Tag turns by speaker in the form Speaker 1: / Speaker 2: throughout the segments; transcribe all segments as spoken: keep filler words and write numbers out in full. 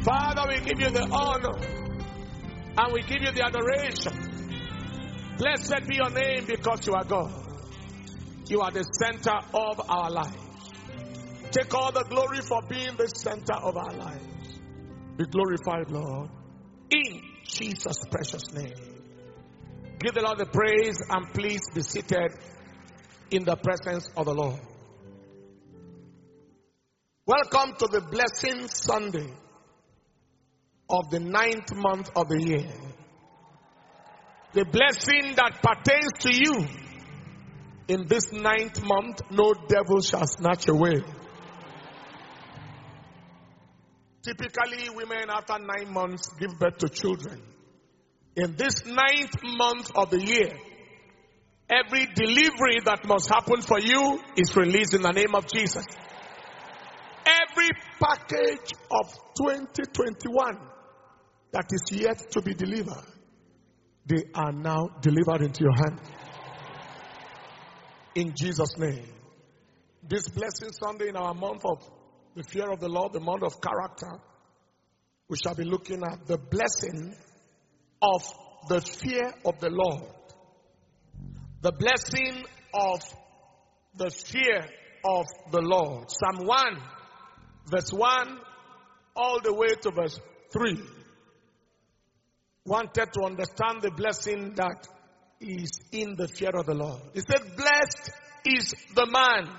Speaker 1: Father, we give you the honor and we give you the adoration. Blessed be your name because you are God. You are the center of our lives. Take all the glory for being the center of our lives. Be glorified, Lord, in Jesus' precious name. Give the Lord the praise and please be seated in the presence of the Lord. Welcome to the Blessing Sunday of the ninth month of the year. The blessing that pertains to you in this ninth month, no devil shall snatch away. Typically, women after nine months give birth to children. In this ninth month of the year, every delivery that must happen for you is released in the name of Jesus. Every package of twenty twenty-one that is yet to be delivered, they are now delivered into your hand. In Jesus' name. This Blessing Sunday in our month of the fear of the Lord, the month of character, we shall be looking at the blessing of the fear of the Lord. The blessing of the fear of the Lord. Psalm one, verse one, all the way to verse three. Wanted to understand the blessing that is in the fear of the Lord. He said, blessed is the man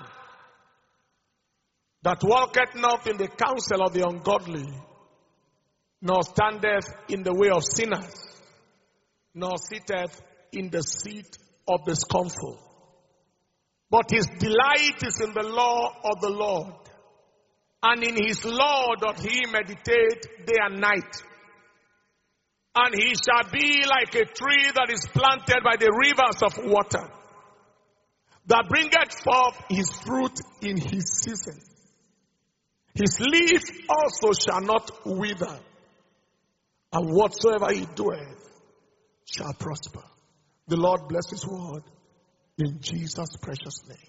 Speaker 1: that walketh not in the counsel of the ungodly, nor standeth in the way of sinners, nor sitteth in the seat of the scornful. But his delight is in the law of the Lord, and in his law doth he meditate day and night. And he shall be like a tree that is planted by the rivers of water, that bringeth forth his fruit in his season. His leaf also shall not wither, and whatsoever he doeth shall prosper. The Lord bless his word in Jesus' precious name.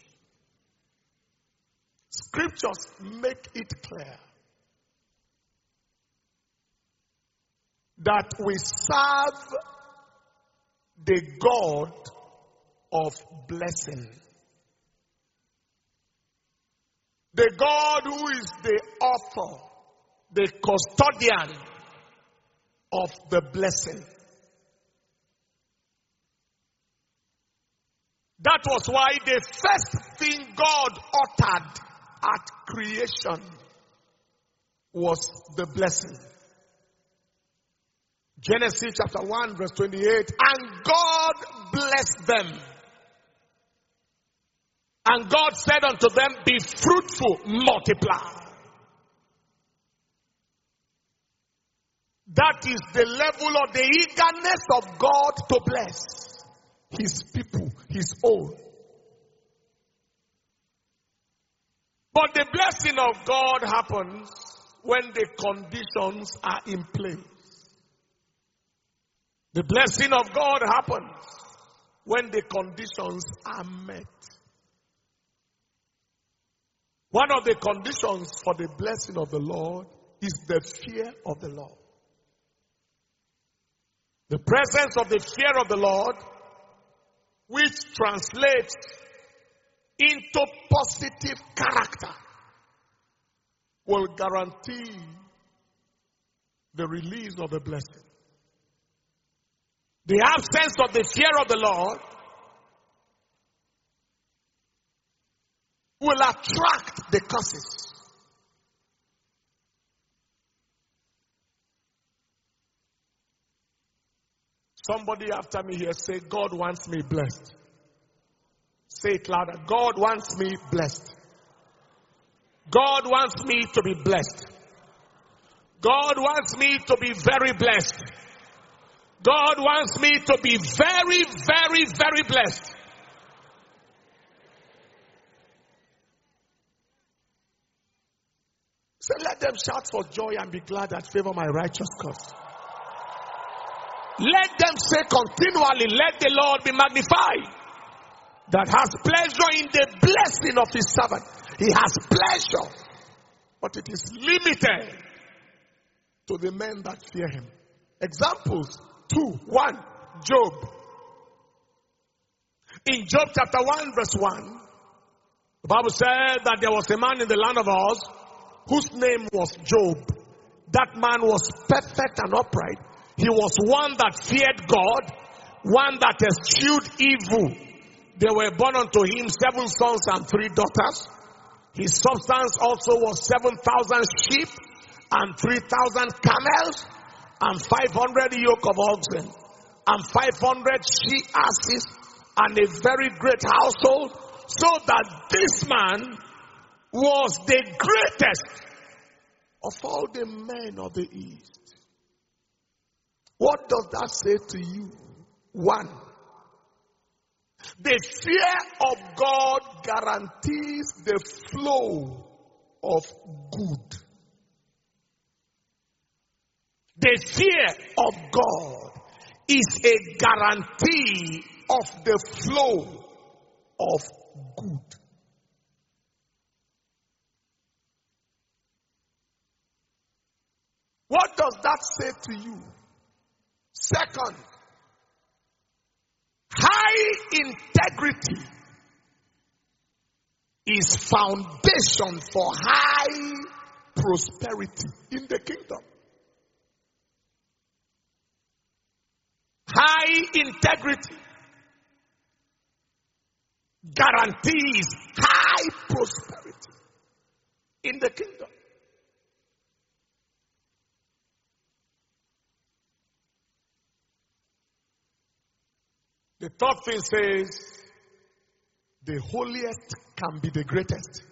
Speaker 1: Scriptures make it clear that we serve the God of blessing. The God who is the author, the custodian of the blessing. That was why the first thing God uttered at creation was the blessing. Genesis chapter one verse twenty-eight, and God blessed them. And God said unto them, be fruitful, multiply. That is the level of the eagerness of God to bless his people, his own. But the blessing of God happens when the conditions are in place. The blessing of God happens when the conditions are met. One of the conditions for the blessing of the Lord is the fear of the Lord. The presence of the fear of the Lord, which translates into positive character, will guarantee the release of the blessing. The absence of the fear of the Lord will attract the curses. Somebody after me here say, God wants me blessed. Say it louder. God wants me blessed. God wants me to be blessed. God wants me to be very blessed. God wants me to be very, very, very blessed. So let them shout for joy and be glad that favor my righteous cause. Let them say continually, let the Lord be magnified, that has pleasure in the blessing of his servant. He has pleasure, but it is limited to the men that fear him. Examples. Two. One. Job. In Job chapter one verse one, the Bible said that there was a man in the land of Uz whose name was Job. That man was perfect and upright. He was one that feared God, one that eschewed evil. There were born unto him seven sons and three daughters. His substance also was seven thousand sheep and three thousand camels and five hundred yoke of oxen and five hundred she asses and a very great household, so that this man was the greatest of all the men of the East. What does that say to you? One, the fear of God guarantees the flow of good. The fear of God is a guarantee of the flow of good. What does that say to you? Second, high integrity is foundation for high prosperity in the kingdom. High integrity guarantees high prosperity in the kingdom. The third thing says, the holiest can be the greatest.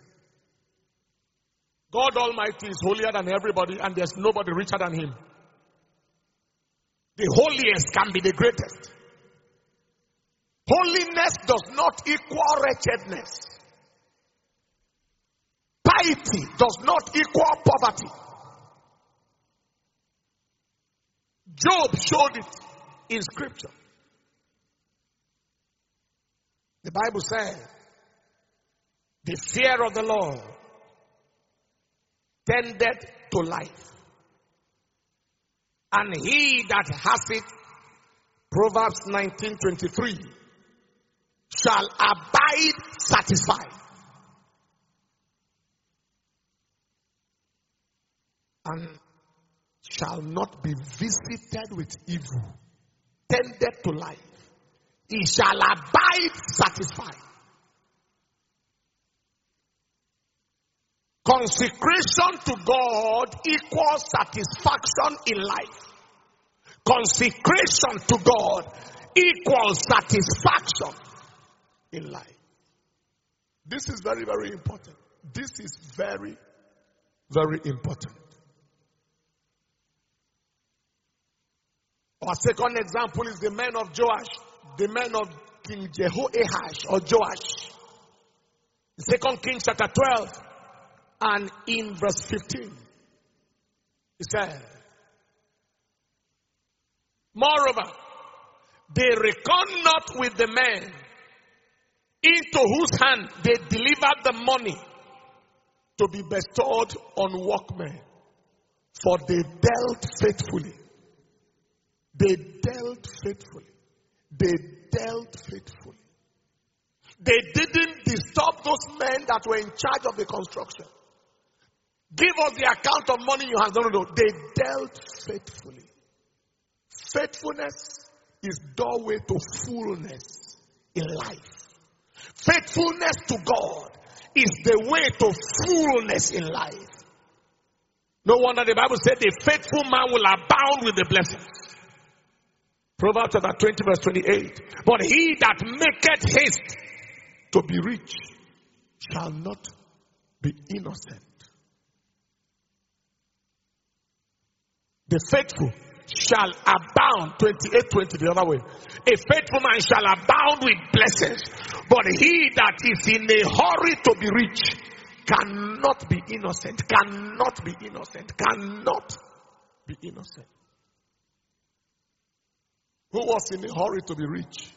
Speaker 1: God Almighty is holier than everybody, and there's nobody richer than him. The holiest can be the greatest. Holiness does not equal wretchedness. Piety does not equal poverty. Job showed it in scripture. The Bible says, the fear of the Lord tendeth to life, and he that has it, Proverbs nineteen twenty-three, shall abide satisfied. And shall not be visited with evil. Tended to life. He shall abide satisfied. Consecration to God equals satisfaction in life. Consecration to God equals satisfaction in life. This is very, very important. This is very, very important. Our second example is the men of Joash, the men of King Jehoash or Joash. Second Kings chapter twelve and in verse fifteen. It says, moreover, they reckon not with the men into whose hand they delivered the money to be bestowed on workmen, for they dealt faithfully. They dealt faithfully. They dealt faithfully. They didn't disturb those men that were in charge of the construction. Give us the account of money you have. No, no, no. They dealt faithfully. Faithfulness is doorway to fullness in life. Faithfulness to God is the way to fullness in life. No wonder the Bible said the faithful man will abound with the blessings. Proverbs chapter twenty verse twenty-eight. But he that maketh haste to be rich shall not be innocent. The faithful shall abound, twenty-eight twenty the other way. A faithful man shall abound with blessings, but he that is in a hurry to be rich cannot be innocent, cannot be innocent, cannot be innocent. Who was in a hurry to be rich?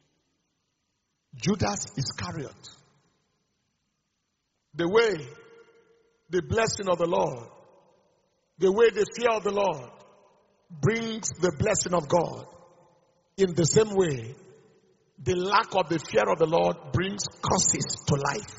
Speaker 1: Judas Iscariot. The way, the blessing of the Lord, The way the fear of the Lord brings the blessing of God, in the same way, the lack of the fear of the Lord brings curses to life.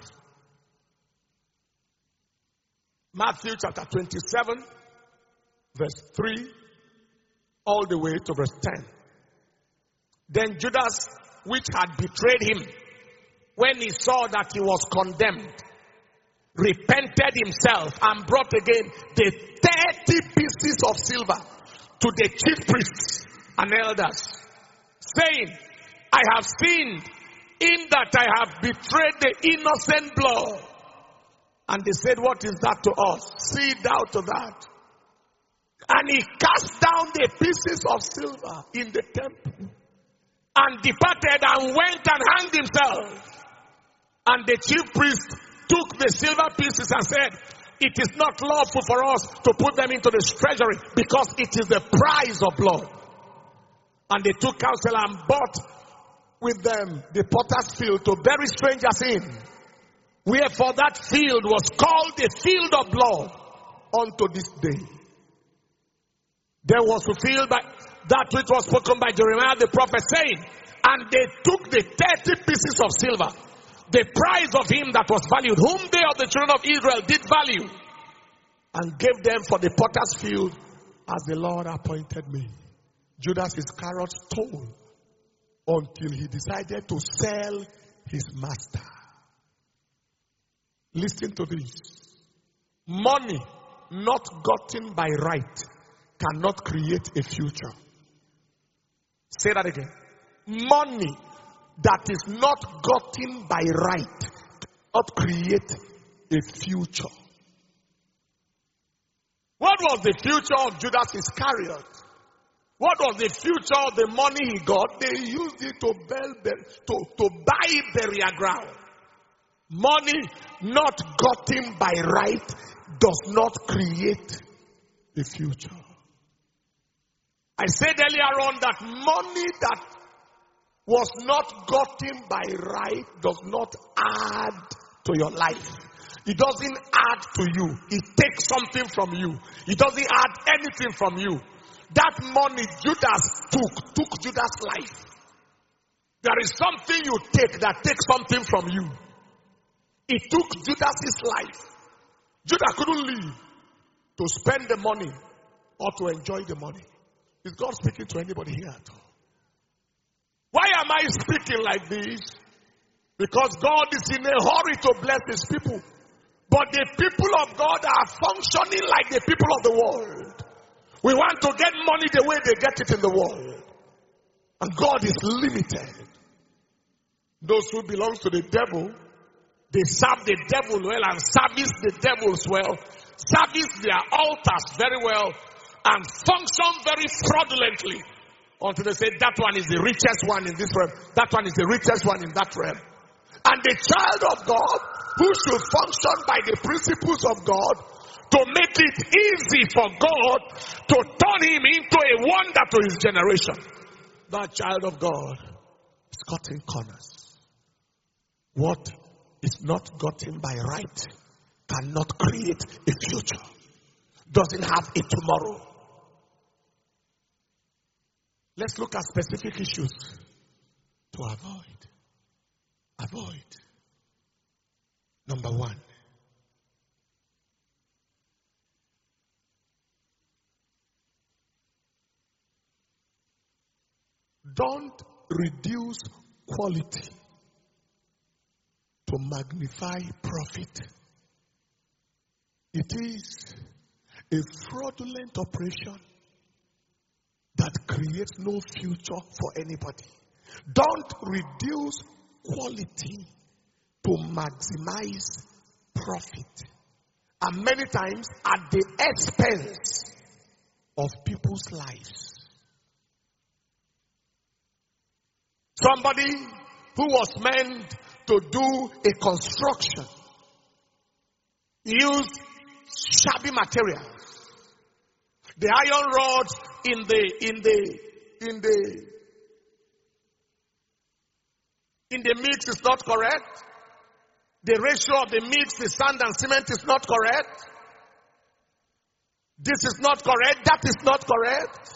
Speaker 1: Matthew chapter twenty-seven, verse three, all the way to verse ten. Then Judas, which had betrayed him, when he saw that he was condemned, repented himself and brought again the thirty pieces of silver to the chief priests and elders, saying, I have sinned in that I have betrayed the innocent blood. And they said, what is that to us? See thou to that. And he cast down the pieces of silver in the temple and departed and went and hanged himself. And the chief priest took the silver pieces and said, it is not lawful for us to put them into the treasury because it is the price of blood. And they took counsel and bought with them the potter's field to bury strangers in. Wherefore that field was called the field of blood unto this day. There was fulfilled by that which was spoken by Jeremiah the prophet, saying, and they took the thirty pieces of silver, the price of him that was valued, whom they of the children of Israel did value, and gave them for the potter's field as the Lord appointed me. Judas Iscariot stole until he decided to sell his master. Listen to this. Money not gotten by right cannot create a future. Say that again. Money that is not gotten by right cannot create a future. What was the future of Judas Iscariot? What was the future of the money he got? They used it to, build, to, to buy burial ground. Money not gotten by right does not create a future. I said earlier on that money that was not gotten by right does not add to your life. It doesn't add to you. It takes something from you. It doesn't add anything from you. That money Judas took, took Judas' life. There is something you take that takes something from you. It took Judas' life. Judas couldn't live to spend the money or to enjoy the money. Is God speaking to anybody here at all? Why am I speaking like this? Because God is in a hurry to bless his people. But the people of God are functioning like the people of the world. We want to get money the way they get it in the world. And God is limited. Those who belong to the devil, they serve the devil well and service the devils well, service their altars very well, and function very fraudulently until they say that one is the richest one in this realm, that one is the richest one in that realm. And the child of God, who should function by the principles of God, to make it easy for God to turn him into a wonder to his generation. That child of God is cutting corners. What is not gotten by right cannot create a future. Doesn't have a tomorrow. Let's look at specific issues to avoid. Avoid. Number one. Don't reduce quality to magnify profit. It is a fraudulent operation that creates no future for anybody. Don't reduce quality to maximize profit. And many times at the expense of people's lives. Somebody who was meant to do a construction used shabby materials. The iron rods in the in the in the in the mix is not correct. The ratio of the mix, the sand and cement is not correct. This is not correct. That is not correct.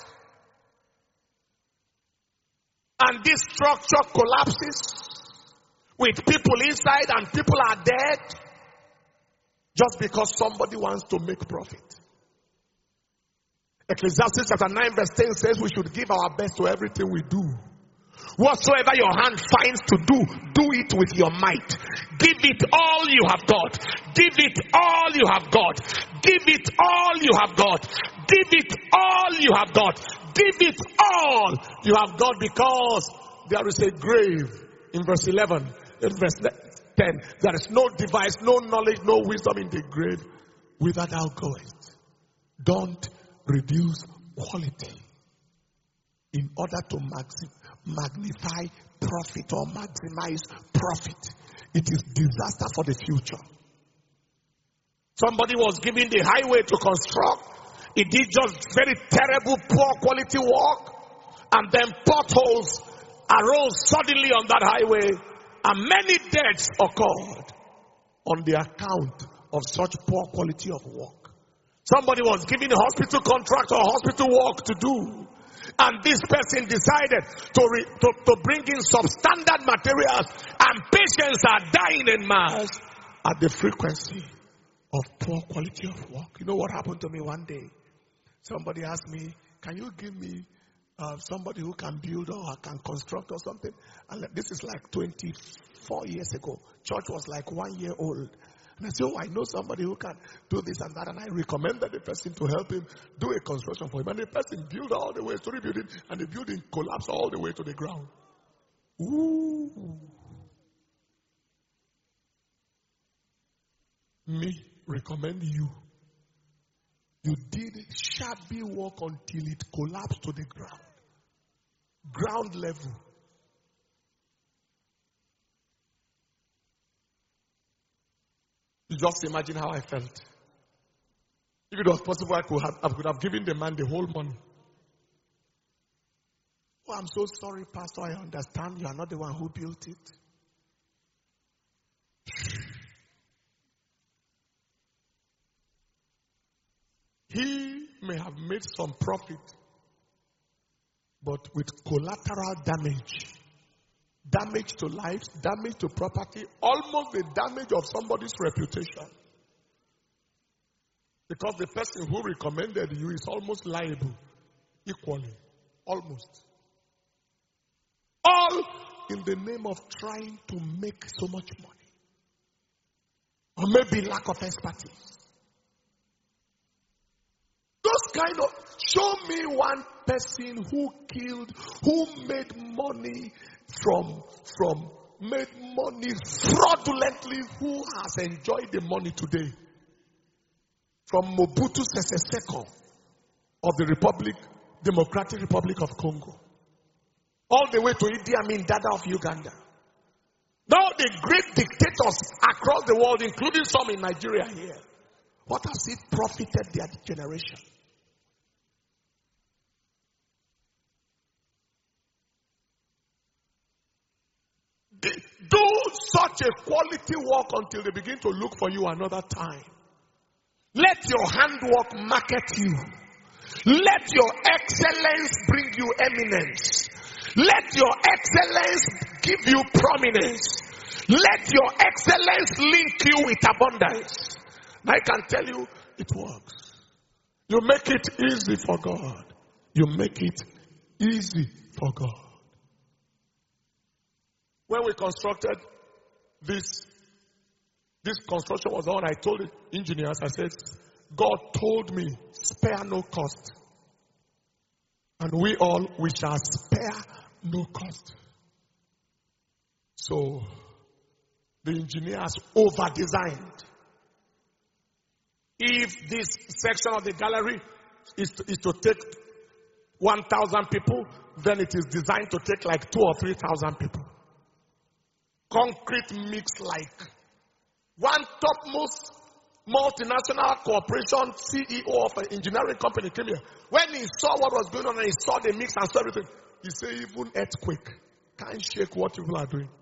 Speaker 1: And this structure collapses with people inside and people are dead just because somebody wants to make profit. Ecclesiastes chapter nine verse ten says we should give our best to everything we do. Whatsoever your hand finds to do, do it with your might. Give it all you have got. Give it all you have got. Give it all you have got. Give it all you have got. Give it all you have got, because there is a grave in verse eleven. In verse ten, there is no device, no knowledge, no wisdom in the grave whither thou goest. Don't reduce quality in order to maxi- magnify profit or maximize profit. It is disaster for the future. Somebody was given the highway to construct. He did just very terrible, poor quality work. And then potholes arose suddenly on that highway. And many deaths occurred on the account of such poor quality of work. Somebody was given a hospital contract or hospital work to do. And this person decided to, re, to, to bring in substandard materials. And patients are dying en mass at the frequency of poor quality of work. You know what happened to me one day? Somebody asked me, can you give me uh, somebody who can build or can construct or something? And this is like twenty-four years ago. Church was like one year old. And I said, oh, I know somebody who can do this and that. And I recommended the person to help him do a construction for him. And the person built all the way to the building. And the building collapsed all the way to the ground. Ooh. Me recommend you. You did shabby work until it collapsed to the ground. Ground level. You just imagine how I felt. If it was possible, I could have, I could have given the man the whole money. Oh, I'm so sorry, Pastor. I understand you are not the one who built it. He may have made some profit, but with collateral damage. Damage to lives, damage to property, almost the damage of somebody's reputation. Because the person who recommended you is almost liable equally. Almost. All in the name of trying to make so much money. Or maybe lack of expertise. Those kind of, show me one person who killed, who made money from, from, made money fraudulently, who has enjoyed the money today. From Mobutu Sese Seko of the Republic, Democratic Republic of Congo. All the way to Idi Amin Dada of Uganda. Now the great dictators across the world, including some in Nigeria here, what has it profited their generation? Do such a quality work until they begin to look for you another time. Let your handwork market you. Let your excellence bring you eminence. Let your excellence give you prominence. Let your excellence link you with abundance. And I can tell you, it works. You make it easy for God. You make it easy for God. When we constructed this, this construction was on, I told the engineers, I said, God told me, spare no cost. And we all, we shall spare no cost. So, the engineers over-designed. If this section of the gallery is to, is to take one thousand people, then it is designed to take like two or three thousand people. Concrete mix like. One topmost multinational corporation C E O of an engineering company came here. When he saw what was going on and he saw the mix and saw everything, he said even earthquake can't shake what people are doing.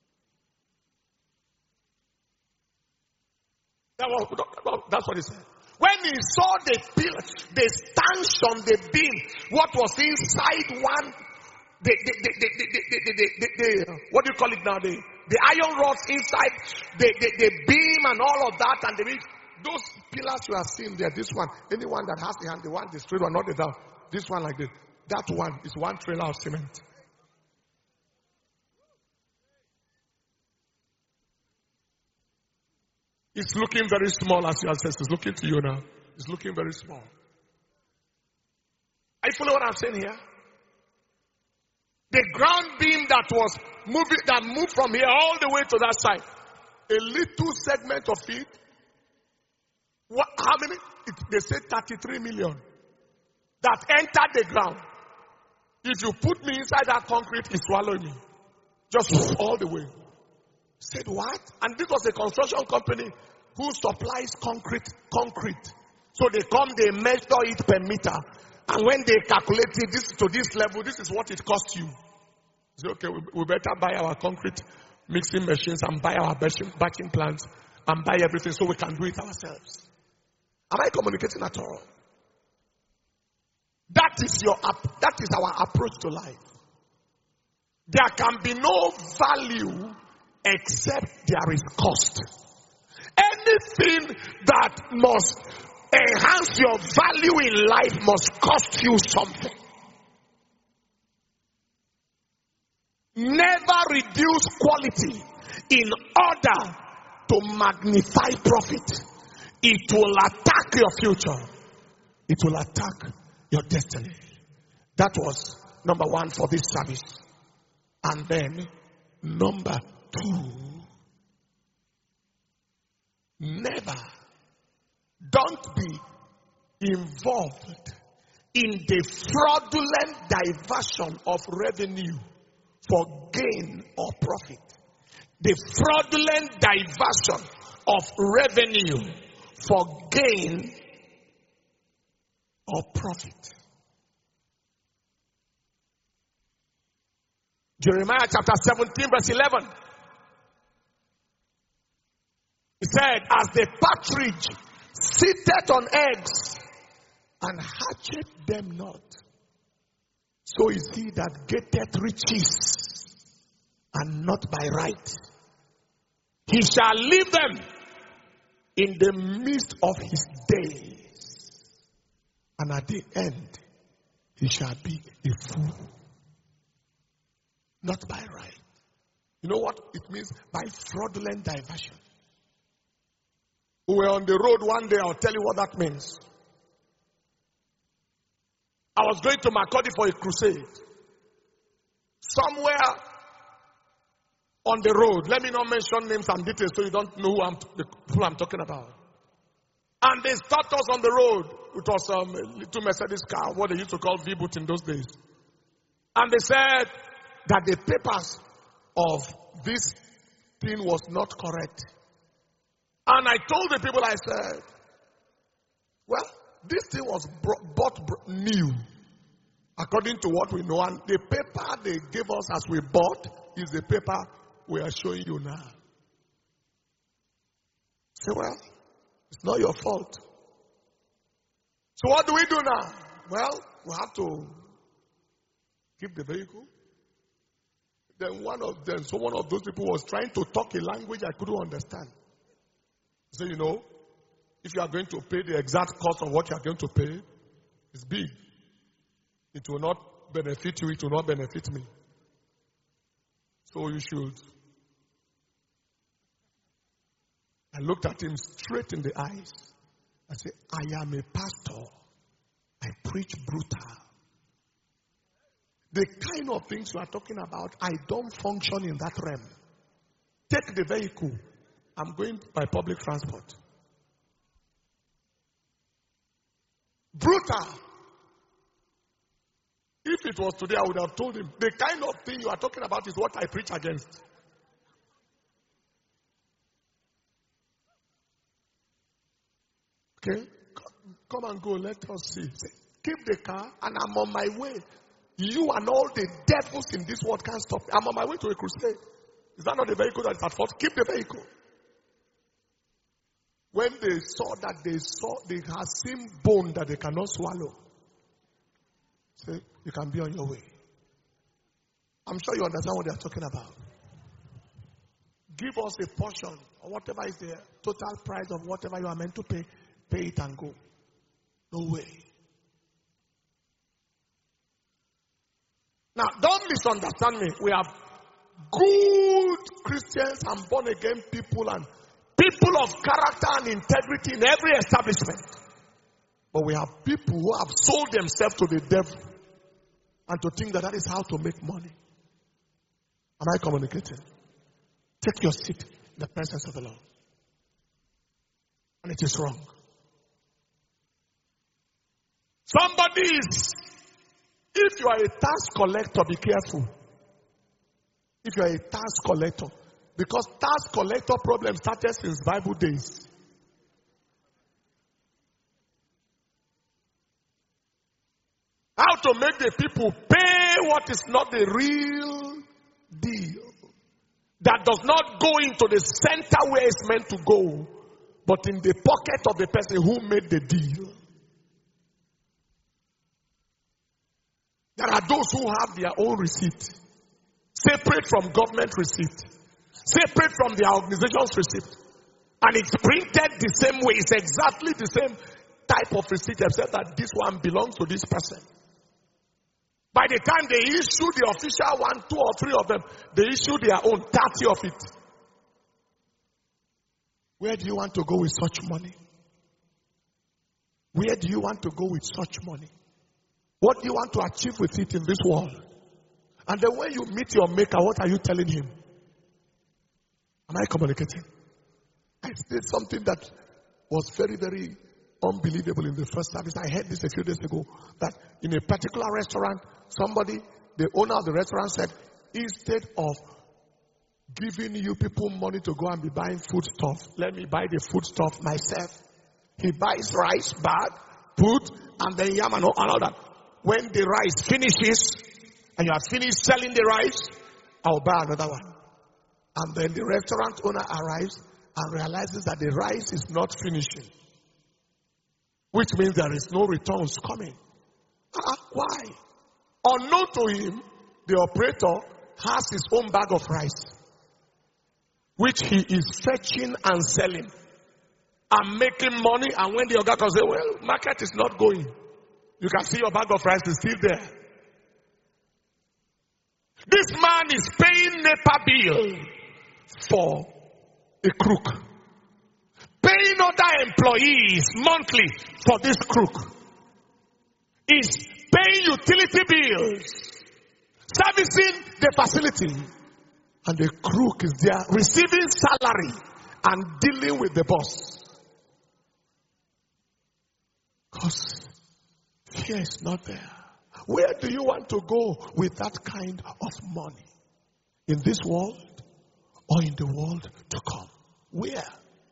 Speaker 1: That was, that's what he said. When he saw the pillar, the stanchion, the beam, what was inside one, the, the, the, the, the, the, the, the, the, the what do you call it now? The, the iron rods inside, the, the, the beam and all of that, and the beam. Those pillars you are seeing there, this one, anyone that has the hand, the one, the straight one, not the down, this one like this, that one is one trailer of cement. It's looking very small as your ancestors. It's looking to you now. It's looking very small. Are you following what I'm saying here? The ground beam that was moving, that moved from here all the way to that side. A little segment of it. What, how many? It, they say thirty-three million. That entered the ground. If you put me inside that concrete, it swallowed me. Just all the way. Said what? And this was a construction company who supplies concrete, concrete. So they come, they measure it per meter. And when they calculate it this to this level, this is what it costs you. Say, okay, we, we better buy our concrete mixing machines and buy our batching, batching plants and buy everything so we can do it ourselves. Am I communicating at all? That is your that is our approach to life. There can be no value except there is cost. Anything that must enhance your value in life must cost you something. Never reduce quality in order to magnify profit. It will attack your future. It will attack your destiny. That was number one for this service. And then number two, never, don't be involved in the fraudulent diversion of revenue for gain or profit. The fraudulent diversion of revenue for gain or profit. Jeremiah chapter seventeen verse eleven. He said, as the partridge sitteth on eggs and hatcheth them not, so is he that getteth riches and not by right. He shall leave them in the midst of his days, and at the end he shall be a fool. Not by right. You know what it means? By fraudulent diversion. We were on the road one day. I'll tell you what that means. I was going to Makurdi for a crusade. Somewhere on the road. Let me not mention names and details so you don't know who I'm, the, who I'm talking about. And they stopped us on the road. It was um, a little Mercedes car, what they used to call V-boot in those days. And they said that the papers of this thing was not correct. And I told the people, I said, well, this thing was bought new, according to what we know. And the paper they gave us as we bought is the paper we are showing you now. Say, well, it's not your fault. So what do we do now? Well, we have to keep the vehicle. Then one of them, so one of those people was trying to talk a language I couldn't understand. So, you know, if you are going to pay the exact cost of what you are going to pay, it's big. It will not benefit you, it will not benefit me. So you should. I looked at him straight in the eyes. I said, I am a pastor. I preach brutal. The kind of things you are talking about, I don't function in that realm. Take the vehicle. I'm going by public transport. Brutal. If it was today, I would have told him, the kind of thing you are talking about is what I preach against. Okay? Come and go, let us see. Say, keep the car and I'm on my way. You and all the devils in this world can't stop me. I'm on my way to a crusade. Is that not the vehicle that is at fault? Keep the vehicle. When they saw that they saw they had seen bone that they cannot swallow. Say, you can be on your way. I'm sure you understand what they are talking about. Give us a portion or whatever is the total price of whatever you are meant to pay. Pay it and go. No way. Now, don't misunderstand me. We have good Christians and born again people and people of character and integrity in every establishment. But we have people who have sold themselves to the devil and to think that that is how to make money. Am I communicating? Take your seat in the presence of the Lord. And it is wrong. Somebody is, if you are a tax collector, be careful. If you are a tax collector, because tax collector problem started since Bible days. How to make the people pay what is not the real deal. That does not go into the center where it's meant to go, but in the pocket of the person who made the deal. There are those who have their own receipt, separate from government receipt, separate from their organization's receipt. And it's printed the same way. It's exactly the same type of receipt, except that this one belongs to this person. By the time they issue the official one, two or three of them, they issue their own, thirty of it. Where do you want to go with such money? Where do you want to go with such money? What do you want to achieve with it in this world? And then when you meet your maker, what are you telling him? Am I communicating? I did something that was very, very unbelievable in the first service. I heard this a few days ago, that in a particular restaurant, somebody, the owner of the restaurant said, instead of giving you people money to go and be buying food stuff, let me buy the food stuff myself. He buys rice, bag, put, and then yam and all that. When the rice finishes, and you have finished selling the rice, I'll buy another one. And then the restaurant owner arrives and realizes that the rice is not finishing. Which means there is no returns coming. Uh, why? Unknown to him, the operator has his own bag of rice, which he is fetching and selling and making money. And when the Oga comes, say, well, market is not going. You can see your bag of rice is still there. This man is paying NEPA bill for a crook. Paying other employees monthly for this crook. Is paying utility bills. Servicing the facility. And the crook is there receiving salary and dealing with the boss. Because fear is not there. Where do you want to go with that kind of money? In this world or in the world to come? Where?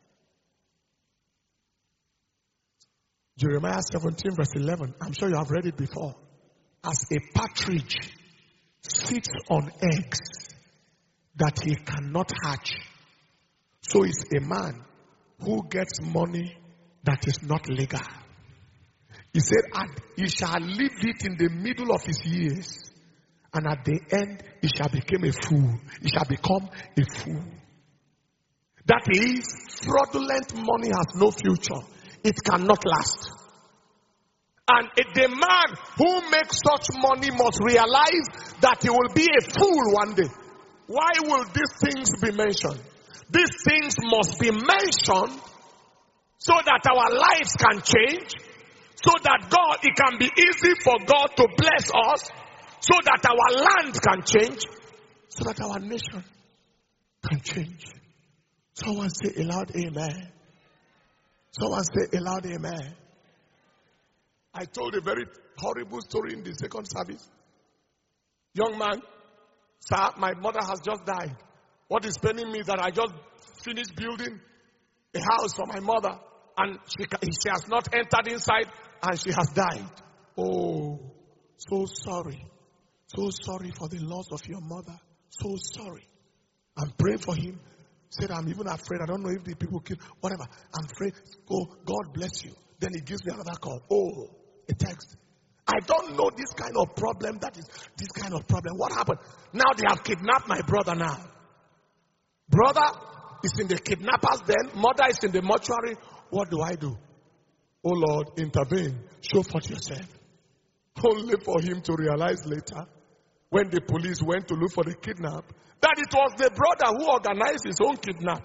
Speaker 1: Jeremiah seventeen verse eleven. I'm sure you have read it before. As a partridge sits on eggs that he cannot hatch, so is a man who gets money that is not legal. He said, and he shall leave it in the middle of his years, and at the end he shall become a fool. He shall become a fool. That is, fraudulent money has no future. It cannot last. And the man who makes such money must realize that he will be a fool one day. Why will these things be mentioned? These things must be mentioned so that our lives can change, so that God, it can be easy for God to bless us, so that our land can change, so that our nation can change. Someone say a loud amen. Someone say a loud amen. I told a very horrible story in the second service. Young man, sir, my mother has just died. What is paining me is that I just finished building a house for my mother, and she, she has not entered inside, and she has died. Oh, so sorry. So sorry for the loss of your mother. So sorry. I'm praying for him Said, I'm even afraid. I don't know if the people kill, whatever. I'm afraid. Oh, God bless you. Then he gives me another call. Oh, a text. I don't know this kind of problem. That is this kind of problem. What happened? Now they have kidnapped my brother now. Brother is in the kidnappers den. Mother is in the mortuary. What do I do? Oh Lord, intervene. Show forth yourself. Only for him to realize later, when the police went to look for the kidnap, that it was the brother who organized his own kidnap.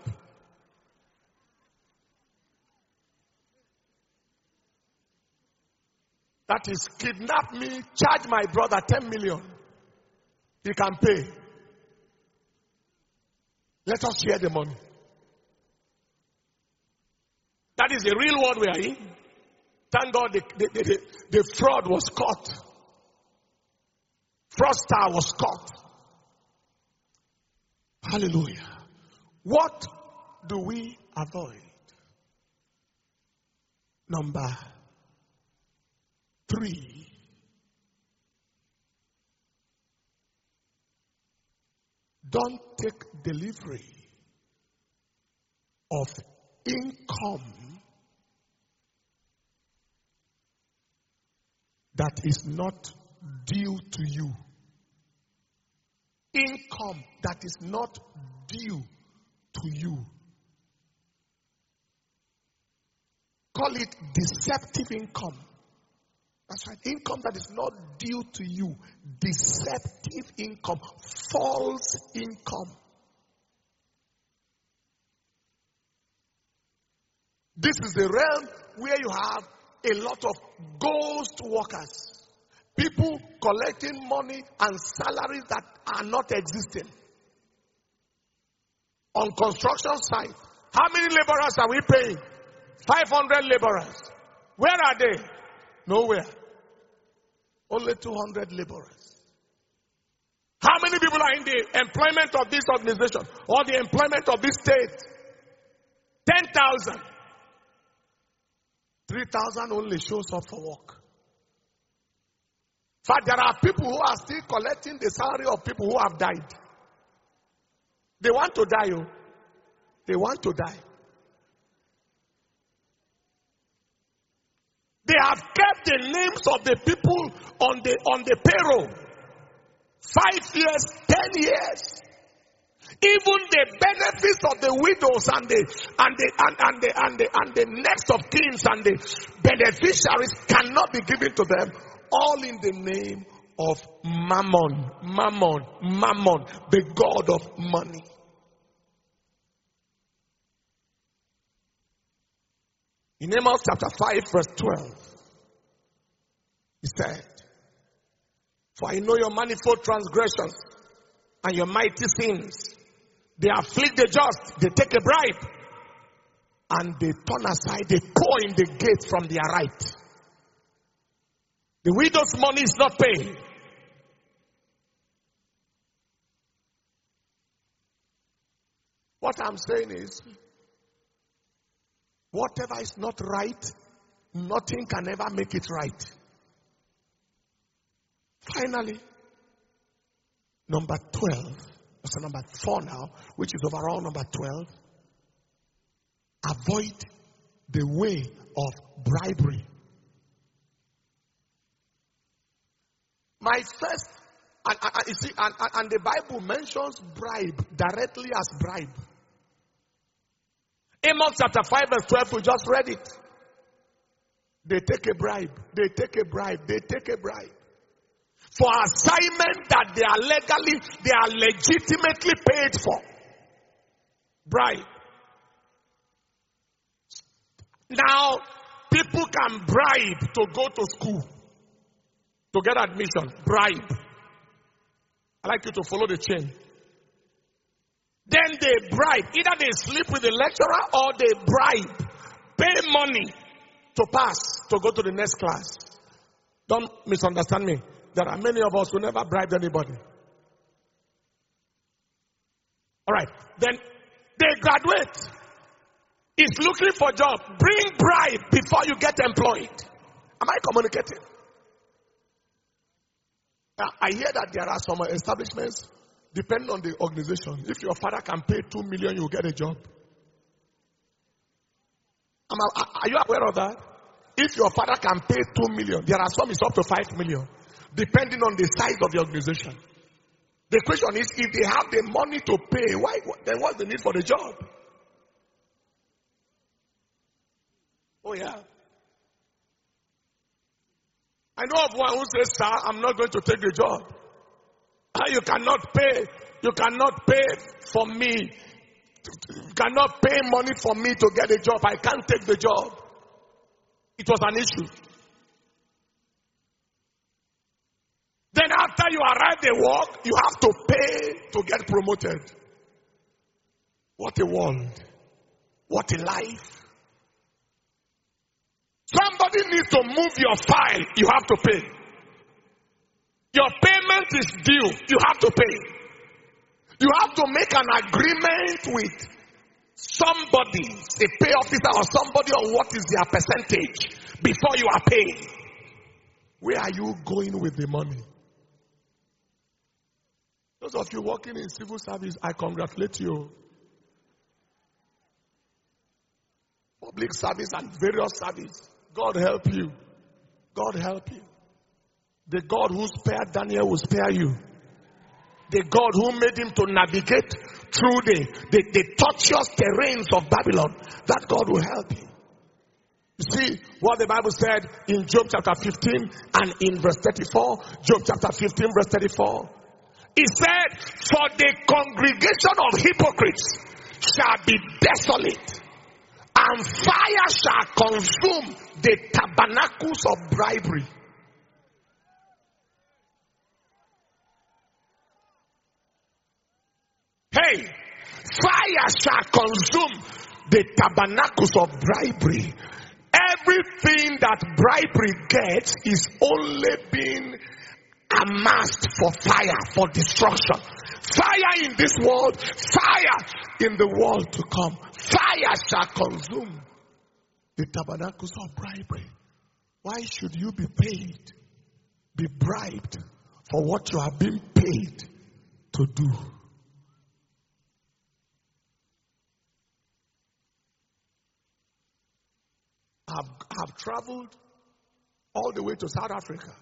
Speaker 1: That is, kidnap me, charge my brother ten million. He can pay. Let us share the money. That is the real world we are in. Thank God the, the, the, the fraud was caught. Fraudster was caught. Hallelujah. What do we avoid? Number three. Don't take delivery of income that is not due to you. Income that is not due to you. Call it deceptive income. That's right. Income that is not due to you. Deceptive income. False income. This is the realm where you have a lot of ghost workers. People collecting money and salaries that are not existing. On construction site, how many laborers are we paying? five hundred laborers. Where are they? Nowhere. Only two hundred laborers. How many people are in the employment of this organization or the employment of this state? ten thousand. three thousand only shows up for work. In fact, there are people who are still collecting the salary of people who have died. They want to die, oh. They want to die. They have kept the names of the people on the on the payroll. Five years, ten years. Even the benefits of the widows and the and the and, and the and the and the next of kings and the beneficiaries cannot be given to them. All in the name of Mammon, Mammon, Mammon, the god of money. In Amos chapter five, verse twelve, he said, "For I know your manifold transgressions and your mighty sins. They afflict the just, they take a bribe, and they turn aside, they pour in the gate from their right. The widow's money is not paid." What I'm saying is, whatever is not right, nothing can ever make it right. Finally, number twelve, that's number four now, which is overall number twelve. Avoid the way of bribery. My first, and, and, you see, and, and the Bible mentions bribe directly as bribe. Amos chapter five verse twelve, we just read it. They take a bribe, they take a bribe, they take a bribe. For assignment that they are legally, they are legitimately paid for. Bribe. Now, people can bribe to go to school, to get admission. Bribe. I'd like you to follow the chain. Then they bribe. Either they sleep with the lecturer or they bribe. Pay money to pass, to go to the next class. Don't misunderstand me. There are many of us who never bribed anybody. All right. Then they graduate. He's looking for a job. Bring bribe before you get employed. Am I communicating? Now, I hear that there are some establishments depending on the organization. If your father can pay two million, you'll get a job. Am I, are you aware of that? If your father can pay two million, there are some is up to five million, depending on the size of the organization. The question is, if they have the money to pay, why? Then what's the need for the job? Oh yeah. I know of one who says, sir, I'm not going to take the job. You cannot pay. You cannot pay for me. You cannot pay money for me to get a job. I can't take the job. It was an issue. Then after you arrive at work, you have to pay to get promoted. What a world. What a life. Somebody needs to move your file. You have to pay. Your payment is due. You have to pay. You have to make an agreement with somebody, a pay officer or somebody, on what is their percentage before you are paid. Where are you going with the money? Those of you working in civil service, I congratulate you. Public service and various service. God help you. God help you. The God who spared Daniel will spare you. The God who made him to navigate through the, the, the tortuous terrains of Babylon, that God will help you. You see what the Bible said in Job chapter fifteen and in verse thirty-four. Job chapter fifteen verse thirty-four. He said, for the congregation of hypocrites shall be desolate, and fire shall consume the tabernacles of bribery. Hey, fire shall consume the tabernacles of bribery. Everything that bribery gets is only being amassed for fire, for destruction. Fire in this world, fire in the world to come. Fire shall consume the tabernacles of bribery. Why should you be paid, be bribed for what you have been paid to do? I've, I've traveled all the way to South Africa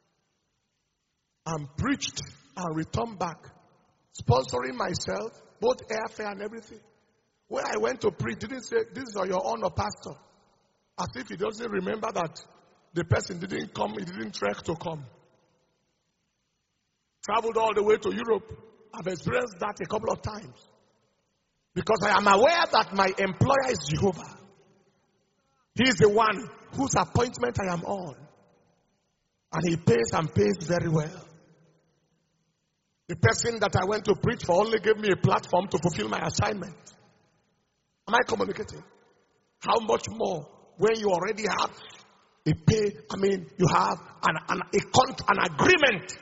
Speaker 1: and preached and returned back, sponsoring myself, both airfare and everything. When I went to preach, didn't say, this is your honor, pastor. As if he doesn't remember that the person didn't come, he didn't trek to come. Traveled all the way to Europe. I've experienced that a couple of times. Because I am aware that my employer is Jehovah. He is the one whose appointment I am on. And he pays and pays very well. The person that I went to preach for only gave me a platform to fulfill my assignment. Am I communicating? How much more when you already have a pay, I mean, you have an, an, a con- an agreement,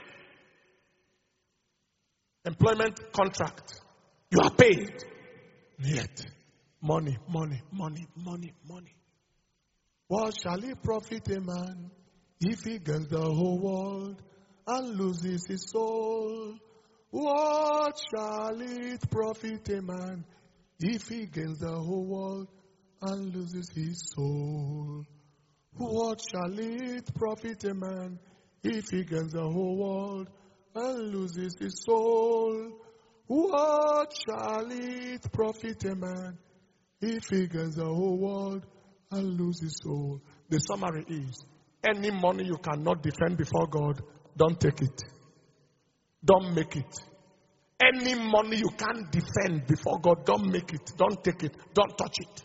Speaker 1: employment contract. You are paid. Yet, money, money, money, money, money. What shall it profit a man if he gains the whole world and loses his soul? What shall it profit a man if he gains the whole world and loses his soul? What shall it profit a man if he gains the whole world and loses his soul? What shall it profit a man if he gains the whole world and lose his soul? The summary is, any money you cannot defend before God, don't take it. Don't make it. Any money you can't defend before God, don't make it. Don't take it. Don't touch it.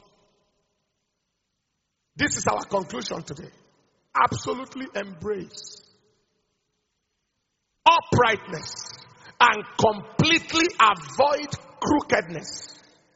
Speaker 1: This is our conclusion today. Absolutely embrace uprightness and completely avoid crookedness.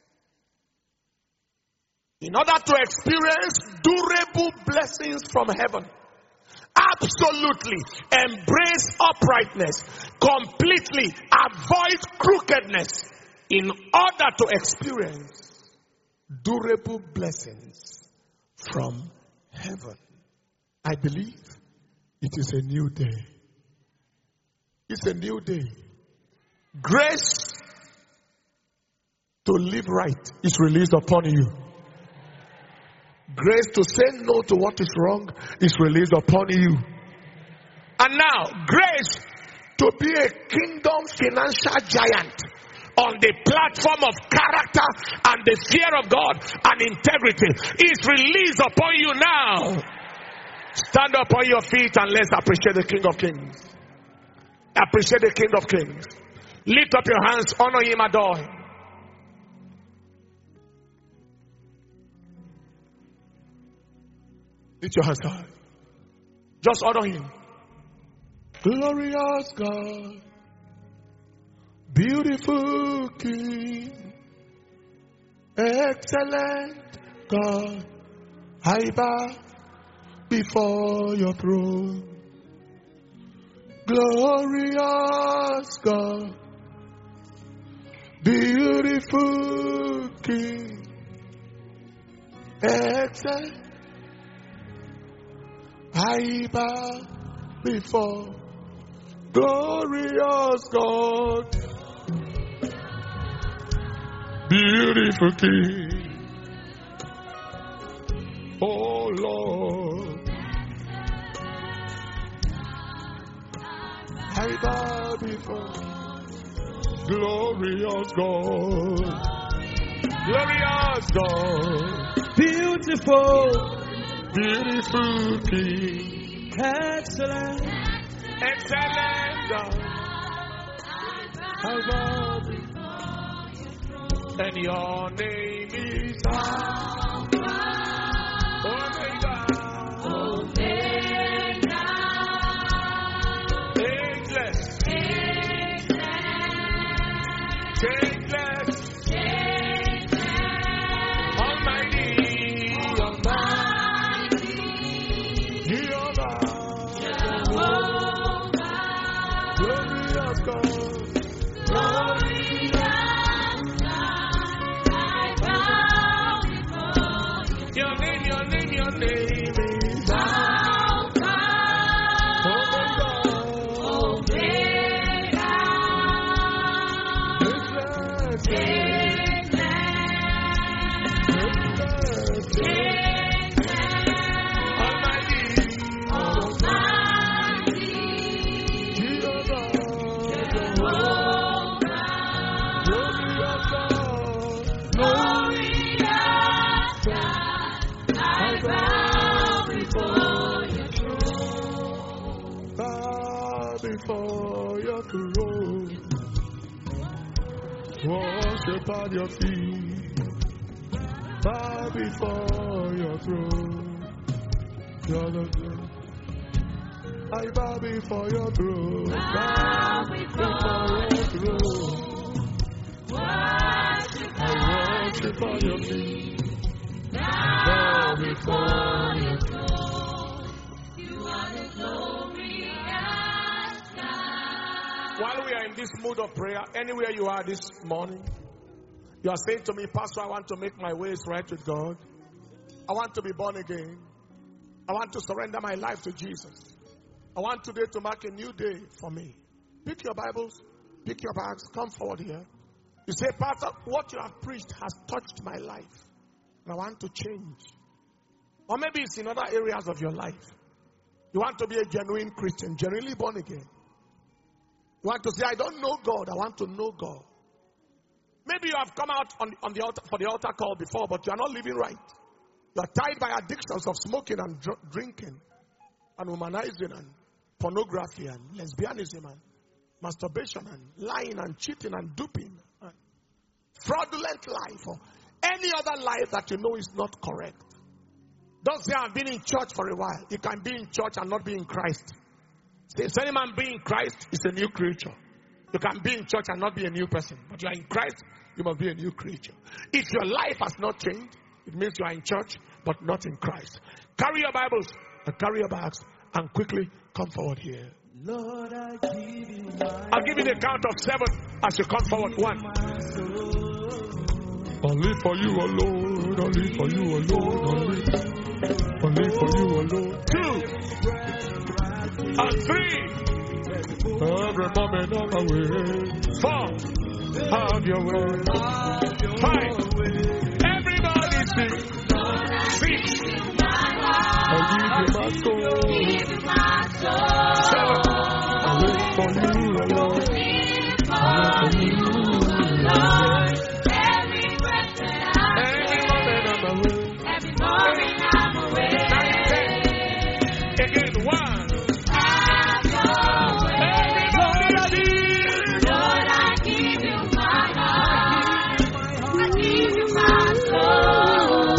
Speaker 1: In order to experience durable blessings from heaven, absolutely embrace uprightness, completely avoid crookedness in order to experience durable blessings from heaven. I believe it is a new day. It's a new day. Grace to live right is released upon you. Grace to say no to what is wrong is released upon you. And now, grace to be a kingdom financial giant on the platform of character and the fear of God and integrity is released upon you now. Stand up on your feet and let's appreciate the King of Kings. Appreciate the King of Kings. Lift up your hands, honor him, adore him. Lift your hands high. Just honor him. Glorious God, beautiful King, excellent God, I bow before your throne. Glorious God, beautiful King, excellent, I bow before glorious God, beautiful King, oh Lord, I bow before glorious God, glorious God, beautiful, beautiful King, excellent, excellent God, I bow before your throne, and your name is Alpha, Omega, Omega, ageless, changeless, changeless, Almighty, Almighty, Jehovah, Jehovah, glorious God, glorious God, I bow before you. Your name, your name, your name is Alpha, Omega, Omega, changeless, changeless, changeless, Almighty, Almighty, Jehovah, Jehovah, glorious God, glorious God, I bow before your throne, bow before your throne, worship at your feet, bow before your throne, you're the good. I bow before your throne, bow before your throne, I worship at your feet, bow before your throne, you are the glorious God. While we are in this mood of prayer, anywhere you are this morning, you are saying to me, Pastor, I want to make my ways right with God. I want to be born again. I want to surrender my life to Jesus. I want today to mark a new day for me. Pick your Bibles, pick your bags, come forward here. You say, Pastor, what you have preached has touched my life, and I want to change. Or maybe it's in other areas of your life. You want to be a genuine Christian, genuinely born again. You want to say, I don't know God, I want to know God. Maybe you have come out on, on the altar, for the altar call before, but you are not living right. You are tied by addictions of smoking and dr- drinking and womanizing and pornography and lesbianism and masturbation and lying and cheating and duping and fraudulent life or any other life that you know is not correct. Don't say I've been in church for a while. You can be in church and not be in Christ. Say, if any man be in Christ, is a new creature. You can be in church and not be a new person. But you are in Christ, you must be a new creature. If your life has not changed, it means you are in church, but not in Christ. Carry your Bibles and carry your bags and quickly come forward here. Lord, I give you my I'll give you the count of seven as you come forward. One. Only for you alone, only for you alone, only, only for you alone. Two. And three. Every moment of my way. Four. Have your way. Five. Everybody sing. Six. I give you my soul. Seven. I wait for you, Lord. I wait for you, Lord. Every breath that I take. Every moment I'm away. Again, one. Have your way. Lord, I give you my heart. I give you my soul.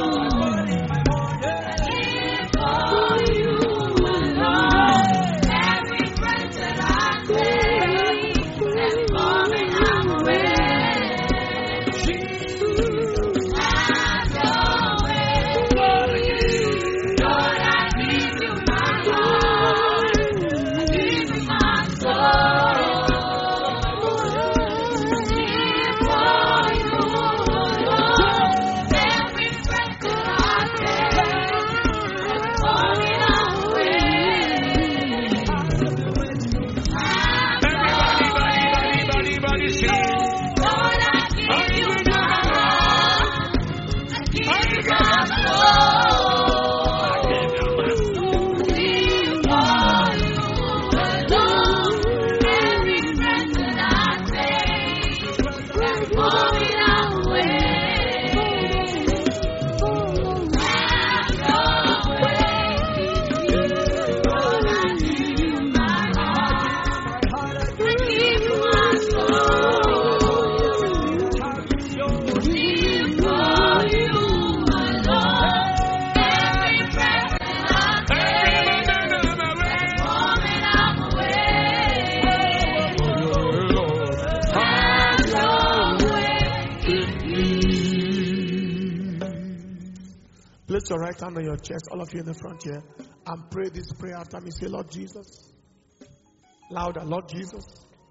Speaker 1: Place your right hand on your chest, all of you in the front here, and pray this prayer after me. Say, Lord Jesus, louder, Lord Jesus,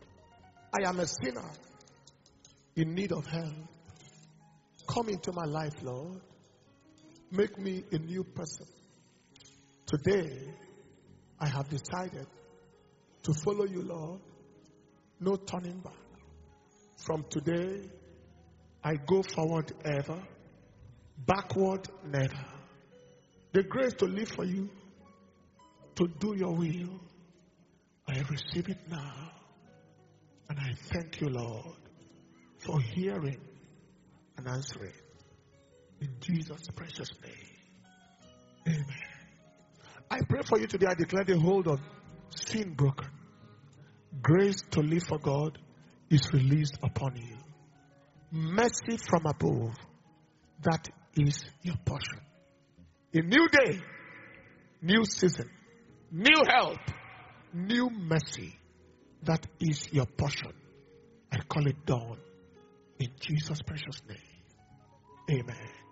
Speaker 1: I am a sinner in need of help. Come into my life, Lord. Make me a new person. Today, I have decided to follow you, Lord. No turning back. From today, I go forward ever. Backward, never. The grace to live for you, to do your will, I receive it now. And I thank you, Lord, for hearing and answering. In Jesus' precious name. Amen. I pray for you today. I declare the hold of sin broken. Grace to live for God is released upon you. Mercy from above. That is your portion. A new day, new season, new help, new mercy. That is your portion. I call it dawn in Jesus' precious name. Amen.